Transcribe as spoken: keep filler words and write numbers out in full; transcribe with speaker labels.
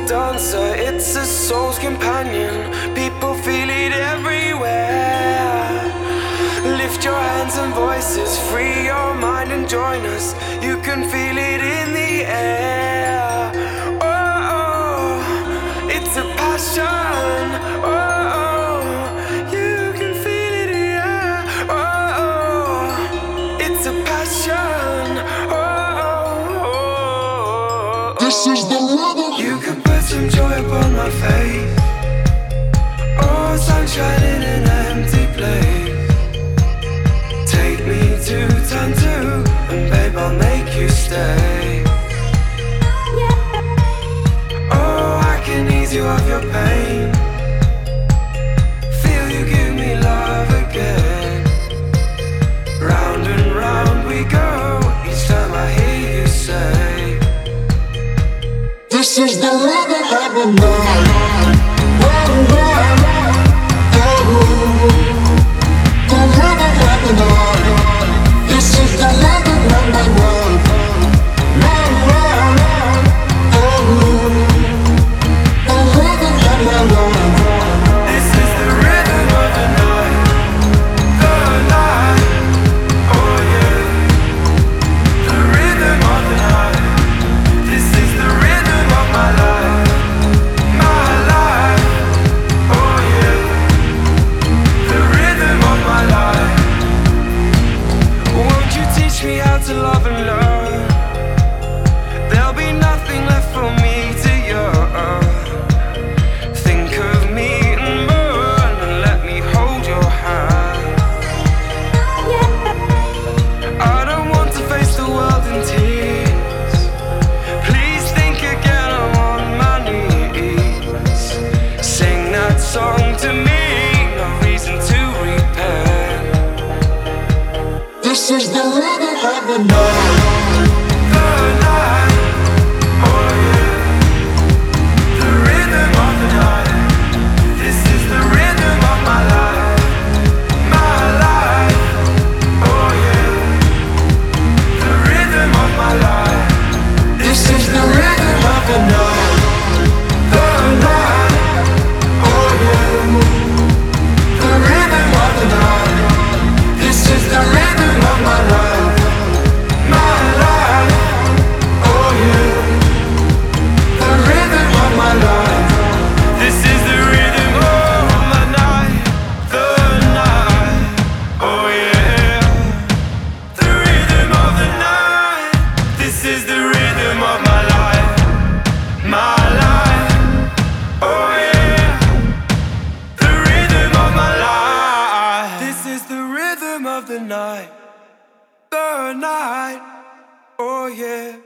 Speaker 1: dancer, it's a soul's companion. People feel it everywhere. Lift your hands and voices, free your mind and join us. You can feel it in the air. Oh, oh, it's a passion. Oh, oh, you can feel it, yeah. Oh, oh, it's a passion. Oh, oh, oh.
Speaker 2: This is the rhythm.
Speaker 1: You can put some joy upon my face. Oh, sunshine in an empty place. Take me to turn two, and babe, I'll make you stay. Oh, I can ease you of your pain. Feel you give me love again. Round and round we go, each time I hear you say,
Speaker 2: this is the rhythm of the night. Oh, oh, oh. The rhythm of the night. This is the rhythm of the night. My life. Oh, the rhythm of my life.
Speaker 1: this is the rhythm of the night. The night. Oh yeah. The rhythm of the night. This is the rhythm of my life. My life. Oh yeah. The rhythm of my life. Won't you teach me how to love and learn? There'll be nothing left for me to yearn. Think of me and burn, and let me hold your hand. I don't want to face the world in tears. Please think again, I'm on my knees. Sing that song to me, no reason to repent.
Speaker 2: This is the rhythm of the night.
Speaker 1: The night, oh yeah. The rhythm of the night. This is the rhythm of my life. My life, oh yeah. The rhythm of my life.
Speaker 2: This is the rhythm of the night.
Speaker 1: The night,
Speaker 2: Oh yeah. The rhythm of the night. This is the rhythm of my life.
Speaker 1: my life.
Speaker 2: Oh yeah. The rhythm of my life.
Speaker 1: This is the rhythm of my night. The night, oh yeah. The rhythm of the night. This is the rhythm of my life. My life, oh yeah. The rhythm of my life. This is the rhythm of the night. The night, oh yeah.